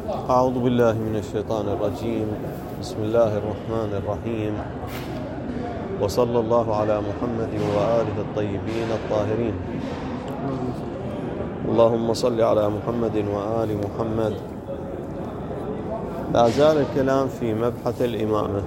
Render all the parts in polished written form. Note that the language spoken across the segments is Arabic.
أعوذ بالله من الشيطان الرجيم. بسم الله الرحمن الرحيم، وصلى الله على محمد وآله الطيبين الطاهرين. اللهم صل على محمد وآل محمد. لا زال الكلام في مبحث الإمامة،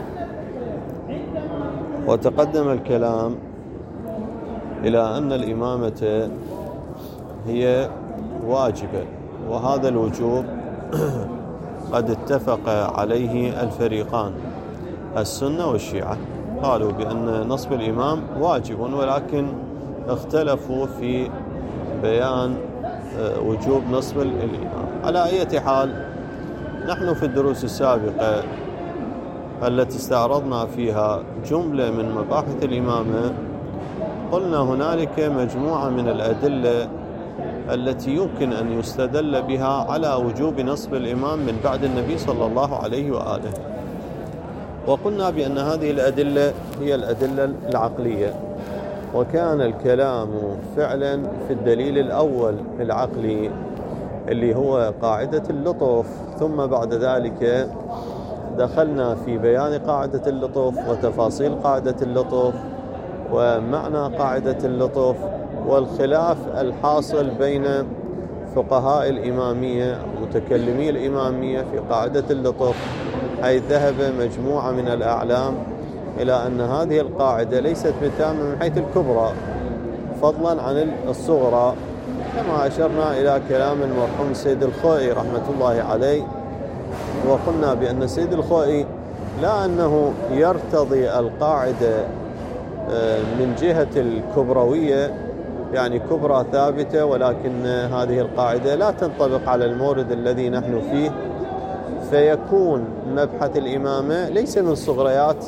وتقدم الكلام إلى أن الإمامة هي واجبة، وهذا الوجوب قد اتفق عليه الفريقان السنة والشيعة، قالوا بأن نصب الإمام واجب، ولكن اختلفوا في بيان وجوب نصب الإمام. على أي حال، نحن في الدروس السابقة التي استعرضنا فيها جملة من مباحث الإمامة قلنا هنالك مجموعة من الأدلة التي يمكن أن يستدل بها على وجوب نصب الإمام من بعد النبي صلى الله عليه وآله، وقلنا بأن هذه الأدلة هي الأدلة العقلية، وكان الكلام فعلا في الدليل الأول العقلي اللي هو قاعدة اللطف، ثم بعد ذلك دخلنا في بيان قاعدة اللطف وتفاصيل قاعدة اللطف ومعنى قاعدة اللطف والخلاف الحاصل بين فقهاء الإمامية ومتكلمي الإمامية في قاعدة اللطف، حيث ذهب مجموعة من الأعلام إلى أن هذه القاعدة ليست بتامة من حيث الكبرى فضلا عن الصغرى، كما أشرنا إلى كلام المرحوم سيد الخوئي رحمة الله عليه، وقلنا بأن سيد الخوئي لا أنه يرتضي القاعدة من جهة الكبروية، يعني كبرى ثابتة، ولكن هذه القاعدة لا تنطبق على المورد الذي نحن فيه، فيكون مبحث الإمامة ليس من صغريات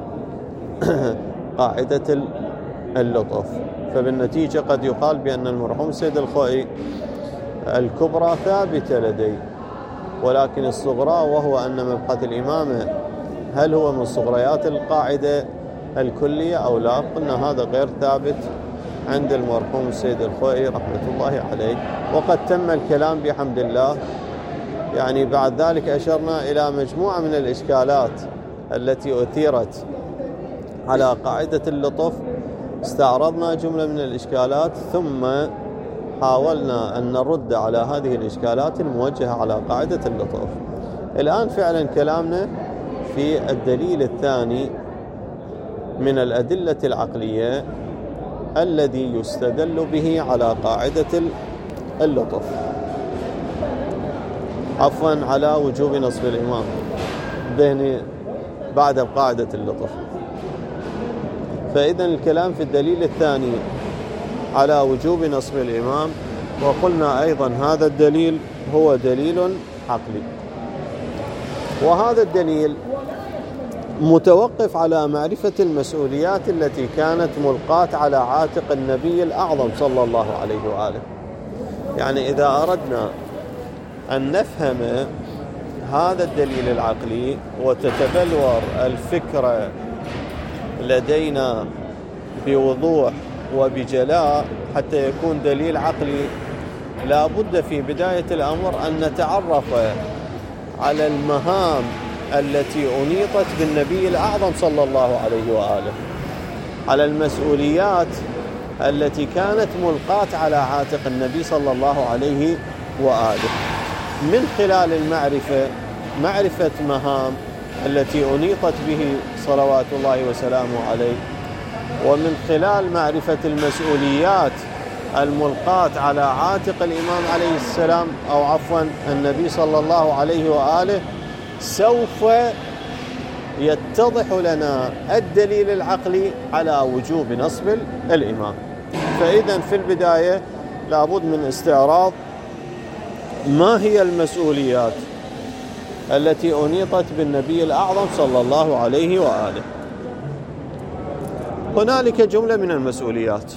قاعدة اللطف. فبالنتيجة قد يقال بأن المرحوم سيد الخوئي الكبرى ثابتة لديه، ولكن الصغرى، وهو أن مبحث الإمامة هل هو من صغريات القاعدة الكلية أو لا، قلنا هذا غير ثابت عند المرحوم سيد الخوئي رحمة الله عليه. وقد تم الكلام بحمد الله، يعني بعد ذلك أشرنا إلى مجموعة من الإشكالات التي أثيرت على قاعدة اللطف، استعرضنا جملة من الإشكالات ثم حاولنا أن نرد على هذه الإشكالات الموجهة على قاعدة اللطف. الآن فعلا كلامنا في الدليل الثاني من الأدلة العقلية الذي يستدل به على قاعدة اللطف، عفوا على وجوب نصب الإمام بعد قاعدة اللطف. فإذا الكلام في الدليل الثاني على وجوب نصب الإمام، وقلنا أيضا هذا الدليل هو دليل عقلي، وهذا الدليل متوقف على معرفة المسؤوليات التي كانت ملقاة على عاتق النبي الأعظم صلى الله عليه وآله. يعني إذا أردنا أن نفهم هذا الدليل العقلي وتتبلور الفكرة لدينا بوضوح وبجلاء حتى يكون دليل عقلي، لا بد في بداية الأمر أن نتعرف على المهام التي أنيطت بالنبي الأعظم صلى الله عليه وآله، على المسؤوليات التي كانت ملقاة على عاتق النبي صلى الله عليه وآله، من خلال معرفة مهام التي أنيطت به صلوات الله وسلامه عليه، ومن خلال معرفة المسؤوليات الملقاة على عاتق الإمام عليه السلام أو عفوا النبي صلى الله عليه وآله، سوف يتضح لنا الدليل العقلي على وجوب نصب الإمام. فإذا في البداية لابد من استعراض ما هي المسؤوليات التي أنيطت بالنبي الأعظم صلى الله عليه وآله. هنالك جملة من المسؤوليات،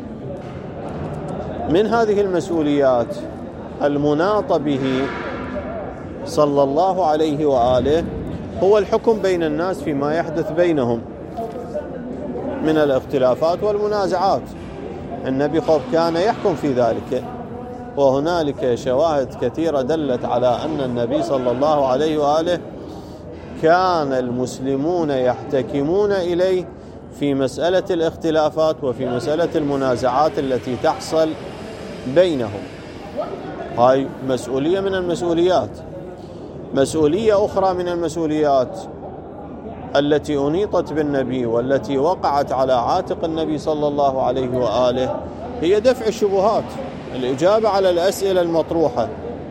من هذه المسؤوليات المناط به صلى الله عليه وآله هو الحكم بين الناس فيما يحدث بينهم من الاختلافات والمنازعات. النبي كان يحكم في ذلك، وهنالك شواهد كثيرة دلت على أن النبي صلى الله عليه وآله كان المسلمون يحتكمون إليه في مسألة الاختلافات وفي مسألة المنازعات التي تحصل بينهم. هاي مسؤولية من المسؤوليات. مسؤولية أخرى من المسؤوليات التي أنيطت بالنبي والتي وقعت على عاتق النبي صلى الله عليه وآله هي دفع الشبهات، الإجابة على الأسئلة المطروحة،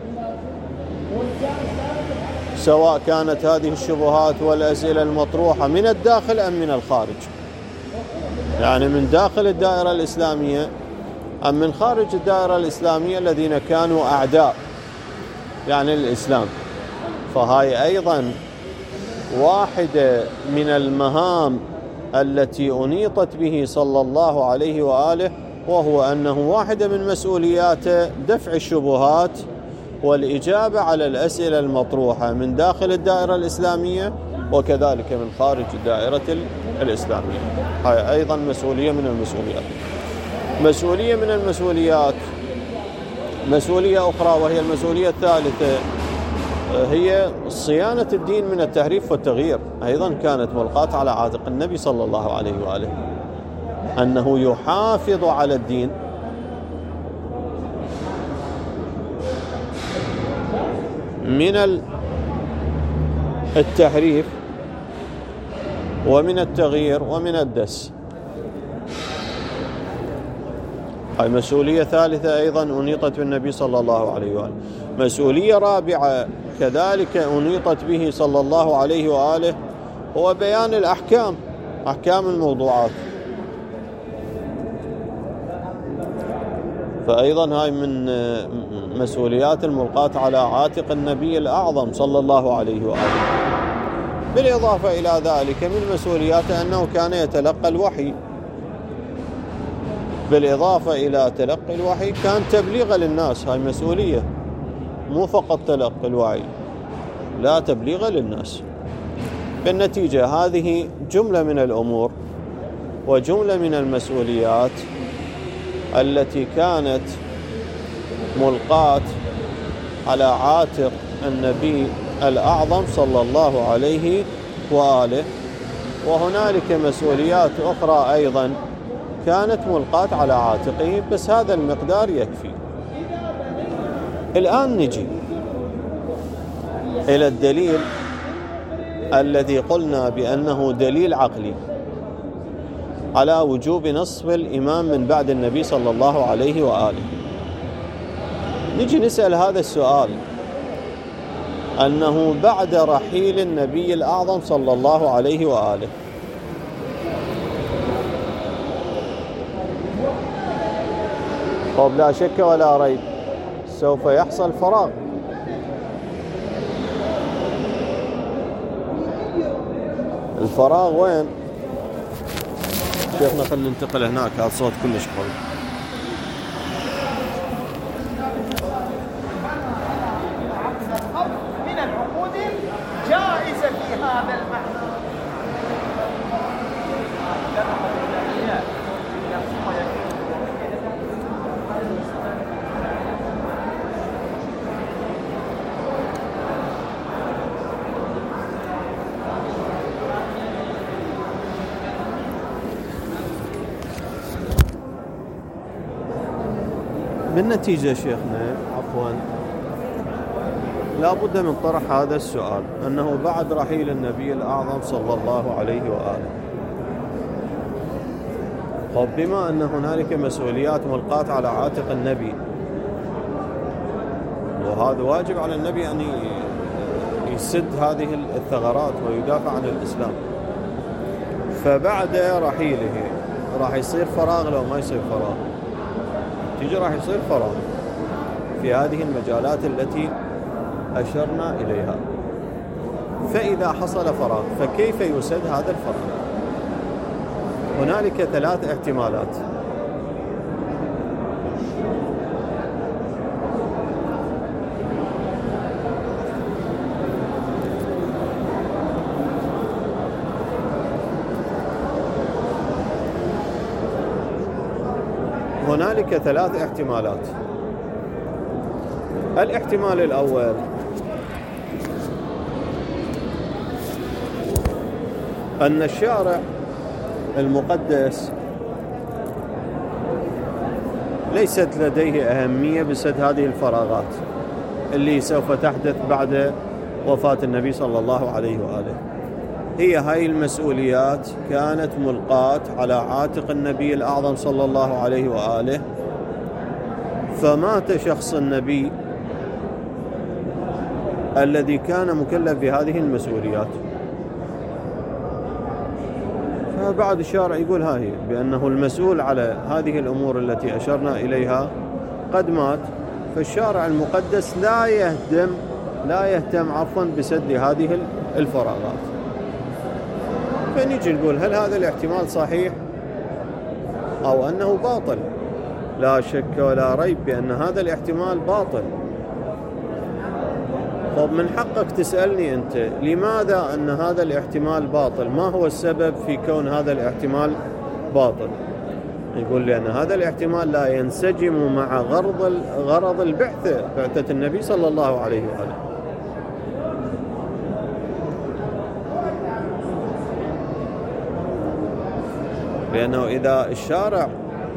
سواء كانت هذه الشبهات والأسئلة المطروحة من الداخل أم من الخارج، يعني من داخل الدائرة الإسلامية أم من خارج الدائرة الإسلامية الذين كانوا أعداء يعني الإسلام. فهاي أيضا واحدة من المهام التي أنيطت به صلى الله عليه وآله، وهو أنه واحدة من مسؤولياته دفع الشبهات والإجابة على الأسئلة المطروحة من داخل الدائرة الإسلامية وكذلك من خارج الدائرة الإسلامية. هاي أيضا مسؤولية من المسؤوليات. مسؤولية من المسؤوليات، مسؤولية أخرى وهي المسؤولية الثالثة، هي صيانة الدين من التحريف والتغيير. أيضا كانت ملقاة على عاتق النبي صلى الله عليه وآله أنه يحافظ على الدين من التحريف ومن التغيير ومن الدس. هاي مسؤولية ثالثة أيضا أنيطت بالنبي صلى الله عليه وآله. مسؤولية رابعة كذلك أنيطت به صلى الله عليه وآله هو بيان الأحكام، أحكام الموضوعات. فأيضا هاي من مسؤوليات الملقاة على عاتق النبي الأعظم صلى الله عليه وآله. بالإضافة إلى ذلك من مسؤولياته أنه كان يتلقى الوحي. بالإضافة إلى تلقي الوحي كان تبليغ للناس. هاي مسؤولية، مو فقط تلقي الوحي، لا، تبليغ للناس. بالنتيجة هذه جملة من الأمور وجملة من المسؤوليات التي كانت ملقاة على عاتق النبي الأعظم صلى الله عليه وآله. وهنالك مسؤوليات أخرى أيضا كانت ملقاة على عاتقه، بس هذا المقدار يكفي. الآن نجي إلى الدليل الذي قلنا بأنه دليل عقلي على وجوب نصب الإمام من بعد النبي صلى الله عليه وآله. نجي نسأل هذا السؤال، أنه بعد رحيل النبي الأعظم صلى الله عليه وآله طب لا شك ولا ريب سوف يحصل فراغ. الفراغ وين؟ شيخنا خلينا ننتقل هناك، هذا صوت كلش قوي. من العقود جائزة في هذا المعنى. بالنتيجة شيخنا عفوا لا بد من طرح هذا السؤال، أنه بعد رحيل النبي الأعظم صلى الله عليه وآله، طب بما أن هنالك مسؤوليات ملقاة على عاتق النبي، وهذا واجب على النبي أن يسد هذه الثغرات ويدافع عن الإسلام، فبعد رحيله راح يصير فراغ لو ما يصير فراغ؟ تيجي راح يصير فراغ في هذه المجالات التي أشرنا إليها. فإذا حصل فراغ فكيف يسد هذا الفراغ؟ هنالك 3 احتمالات. هنالك 3 احتمالات. الاحتمال الأول أن الشارع المقدس ليست لديه أهمية بسد هذه الفراغات اللي سوف تحدث بعد وفاة النبي صلى الله عليه وآله. هي هاي المسؤوليات كانت ملقاة على عاتق النبي الأعظم صلى الله عليه وآله، فمات شخص النبي الذي كان مكلف بهذه المسؤوليات، فبعد الشارع يقول هاي بأنه المسؤول على هذه الأمور التي أشرنا إليها قد مات، فالشارع المقدس لا يهتم بسد هذه الفراغات. فنيجي نقول هل هذا الاحتمال صحيح أو أنه باطل؟ لا شك ولا ريب بأن هذا الاحتمال باطل. طب من حقك تسألني أنت لماذا أن هذا الاحتمال باطل؟ ما هو السبب في كون هذا الاحتمال باطل؟ يقول لي أن هذا الاحتمال لا ينسجم مع غرض بعثة النبي صلى الله عليه وآله. لأنه إذا الشارع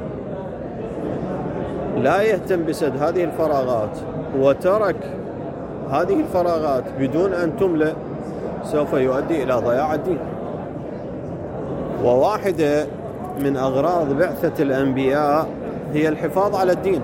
لا يهتم بسد هذه الفراغات وترك هذه الفراغات بدون أن تملأ سوف يؤدي إلى ضياع الدين. وواحدة من أغراض بعثة الأنبياء هي الحفاظ على الدين،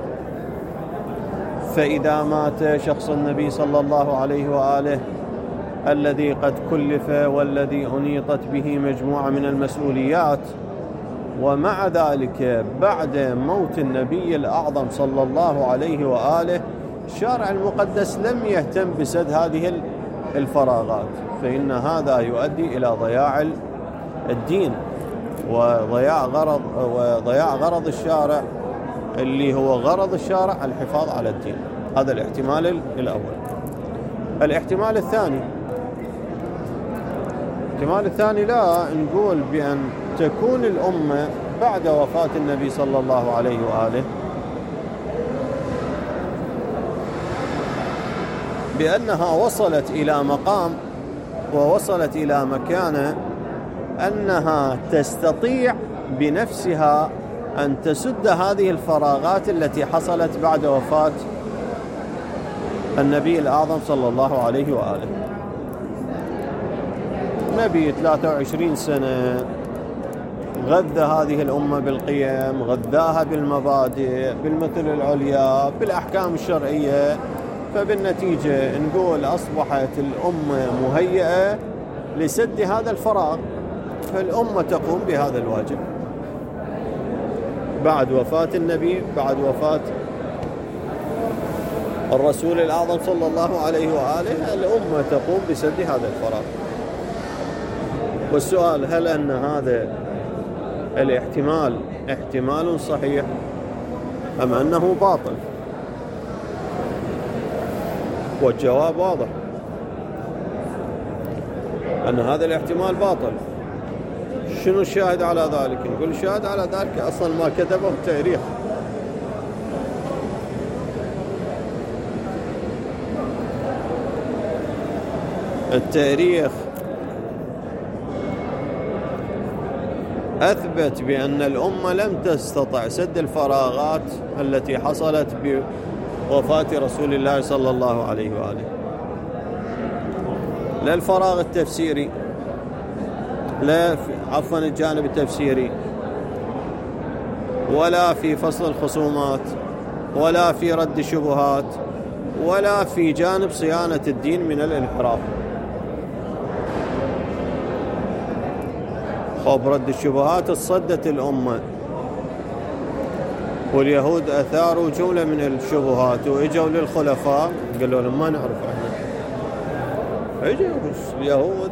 فإذا مات شخص النبي صلى الله عليه وآله الذي قد كلف والذي أنيطت به مجموعة من المسؤوليات، ومع ذلك بعد موت النبي الأعظم صلى الله عليه وآله الشارع المقدس لم يهتم بسد هذه الفراغات، فإن هذا يؤدي إلى ضياع الدين وضياع غرض الشارع اللي هو غرض الشارع الحفاظ على الدين. هذا الاحتمال الأول. الاحتمال الثاني لا نقول بأن تكون الأمة بعد وفاة النبي صلى الله عليه وآله بأنها وصلت إلى مقام ووصلت إلى مكانة أنها تستطيع بنفسها أن تسد هذه الفراغات التي حصلت بعد وفاة النبي الأعظم صلى الله عليه وآله. نبي 23 سنة غذى هذه الأمة بالقيم، غذاها بالمبادئ، بالمثل العليا، بالأحكام الشرعية، فبالنتيجة نقول أصبحت الأمة مهيئة لسد هذا الفراغ، فالأمة تقوم بهذا الواجب بعد وفاة النبي، بعد وفاة الرسول الأعظم صلى الله عليه وآله الأمة تقوم بسد هذا الفراغ. والسؤال هل أن هذا الاحتمال احتمال صحيح أم أنه باطل؟ والجواب واضح أن هذا الاحتمال باطل. شنو الشاهد على ذلك؟ نقول الشاهد على ذلك أصلا ما كتبه التاريخ. التاريخ أثبت بأن الأمة لم تستطع سد الفراغات التي حصلت بوفاة رسول الله صلى الله عليه وآله، لا الفراغ التفسيري، الجانب التفسيري، ولا في فصل الخصومات، ولا في رد الشبهات، ولا في جانب صيانة الدين من الانحراف. رد الشبهات تصدت الأمة، واليهود أثاروا جملة من الشبهات وإجوا للخلفاء قالوا لهم ما نعرف احنا، اجوا اليهود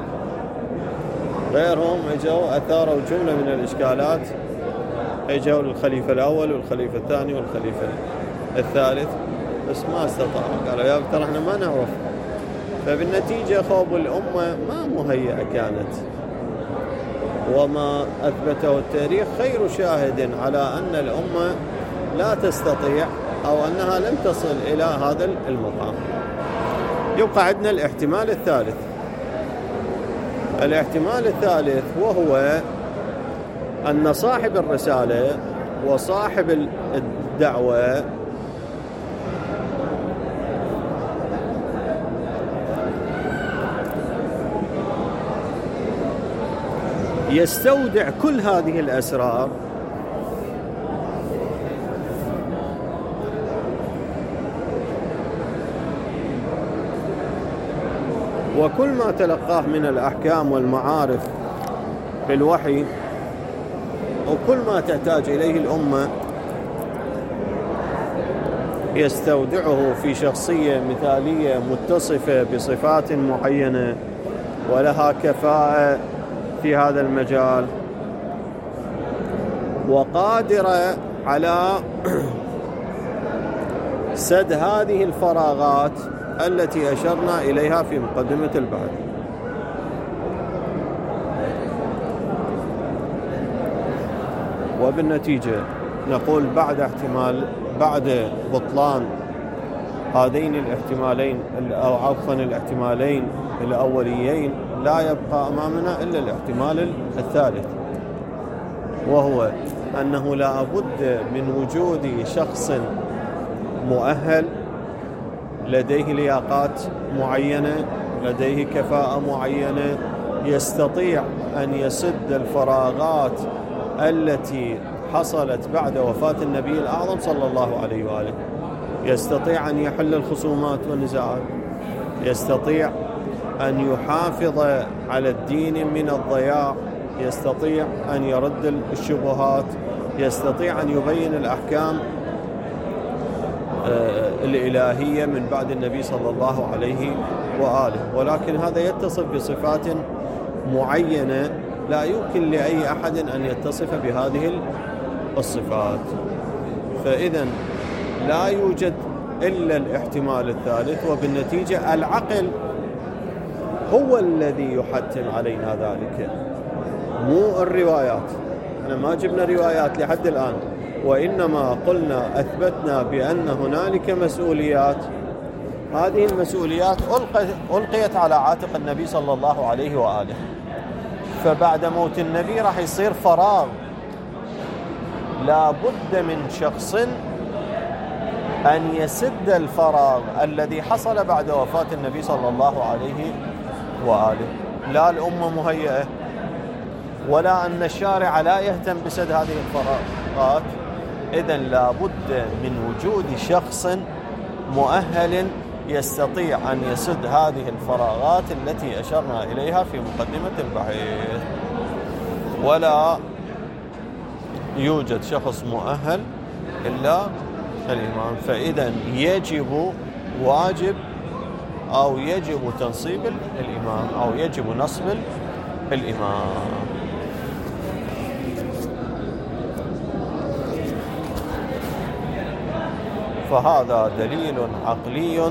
غيرهم اجوا أثاروا جملة من الإشكالات، اجوا للخليفة الأول والخليفة الثاني والخليفة الثالث، بس ما استطاعوا، قالوا يا ترى احنا ما نعرف. فبالنتيجة خوب الأمة ما مهيئة كانت، وما أثبته التاريخ خير شاهد على أن الأمة لا تستطيع أو أنها لم تصل إلى هذا المقام. يبقى عندنا الاحتمال الثالث. الاحتمال الثالث وهو أن صاحب الرسالة وصاحب الدعوة يستودع كل هذه الأسرار وكل ما تلقاه من الأحكام والمعارف بالوحي وكل ما تحتاج إليه الأمة يستودعه في شخصية مثالية متصفة بصفات معينة ولها كفاءة في هذا المجال وقادرة على سد هذه الفراغات التي أشرنا إليها في مقدمة البحث. وبالنتيجة نقول بعد بطلان هذين الاحتمالين أو عفوا الاحتمالين الأوليين لا يبقى أمامنا إلا الاحتمال الثالث، وهو أنه لا بد من وجود شخص مؤهل لديه لياقات معينة، لديه كفاءة معينة، يستطيع أن يسد الفراغات التي حصلت بعد وفاة النبي الأعظم صلى الله عليه وآله، يستطيع أن يحل الخصومات والنزاعات، يستطيع أن يحافظ على الدين من الضياع، يستطيع أن يرد الشبهات، يستطيع أن يبين الأحكام الإلهية من بعد النبي صلى الله عليه وآله. ولكن هذا يتصف بصفات معينة لا يمكن لأي أحد أن يتصف بهذه الصفات. فإذا لا يوجد إلا الاحتمال الثالث، وبالنتيجة العقل هو الذي يحتم علينا ذلك، مو الروايات. أنا ما جبنا روايات لحد الآن، وإنما قلنا أثبتنا بأن هنالك مسؤوليات، هذه المسؤوليات ألقيت على عاتق النبي صلى الله عليه وآله. فبعد موت النبي راح يصير فراغ، لا بد من شخص أن يسد الفراغ الذي حصل بعد وفاة النبي صلى الله عليه وآله. لا الأمة مهيئة، ولا أن الشارع لا يهتم بسد هذه الفراغات. إذن لا بد من وجود شخص مؤهل يستطيع أن يسد هذه الفراغات التي أشرنا إليها في مقدمة البحث. ولا يوجد شخص مؤهل إلا الإمام. فإذا واجب أو يجب تنصيب الإمام أو يجب نصب الإمام. فهذا دليل عقلي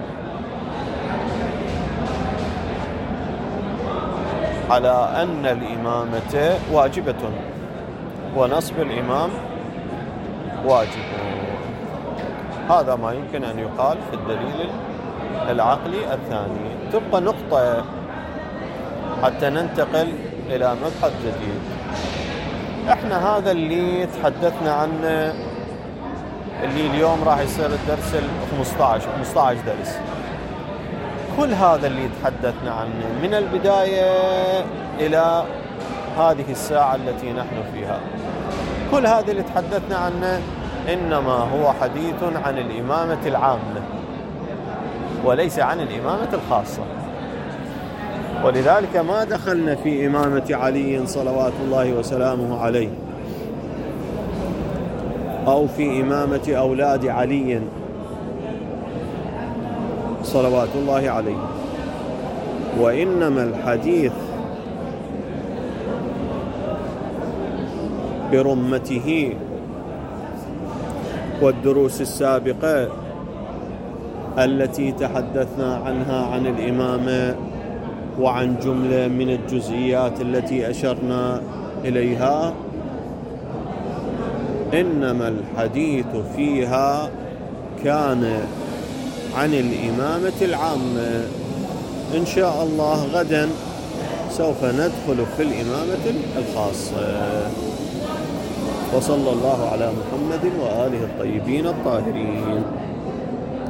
على أن الإمامة واجبة ونصب الإمام واجب. هذا ما يمكن أن يقال في الدليل العقلي الثاني. تبقى نقطة حتى ننتقل إلى مبحث جديد. احنا هذا اللي تحدثنا عنه، اللي اليوم راح يصير الدرس 15 درس، كل هذا اللي تحدثنا عنه من البداية إلى هذه الساعة التي نحن فيها، كل هذا اللي تحدثنا عنه إنما هو حديث عن الإمامة العامة وليس عن الإمامة الخاصة. ولذلك ما دخلنا في إمامة علي صلوات الله وسلامه عليه، أو في إمامة أولاد علي صلوات الله عليه. وإنما الحديث برمته والدروس السابقة التي تحدثنا عنها عن الإمامة وعن جملة من الجزئيات التي أشرنا إليها، إنما الحديث فيها كان عن الإمامة العامة. إن شاء الله غدا سوف ندخل في الإمامة الخاصة. وصلى الله على محمد وآله الطيبين الطاهرين.